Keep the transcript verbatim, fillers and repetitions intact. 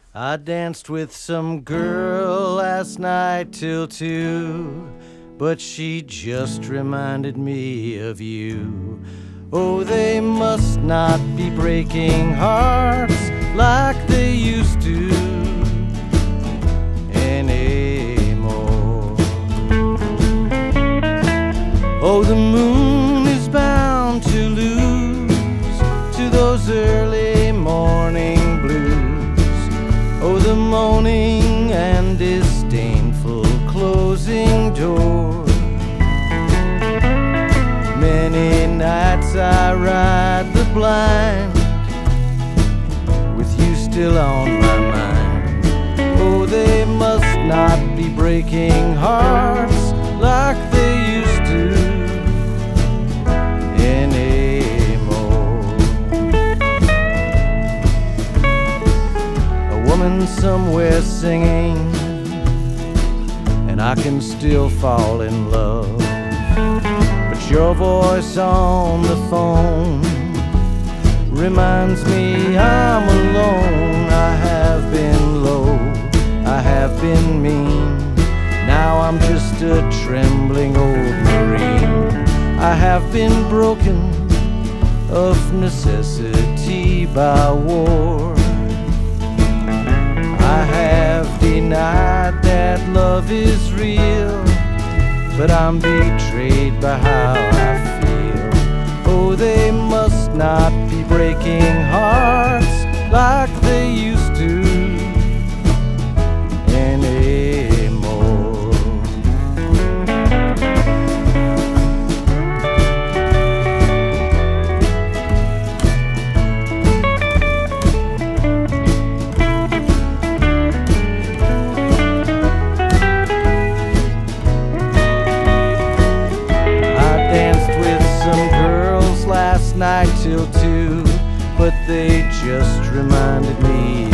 I danced with some girl last night till two, but she just reminded me of you. Oh, they must not be breaking hearts like they used to anymore. Oh, the moon is bound to lose to those early morning blues. Oh, the moaning and disdainful closing door. Many nights I ride the blind with you still on my mind. Oh, they must not be breaking hearts like they used to anymore. A woman somewhere singing, and I can still fall in love. Your voice on the phone reminds me I'm alone. I have been low, I have been mean. Now I'm just a trembling old Marine. I have been broken of necessity by war. I have denied that love is real, but I'm betrayed by how I feel. Oh, they must not be breaking hearts like they used to anymore. Night till two, but they just reminded me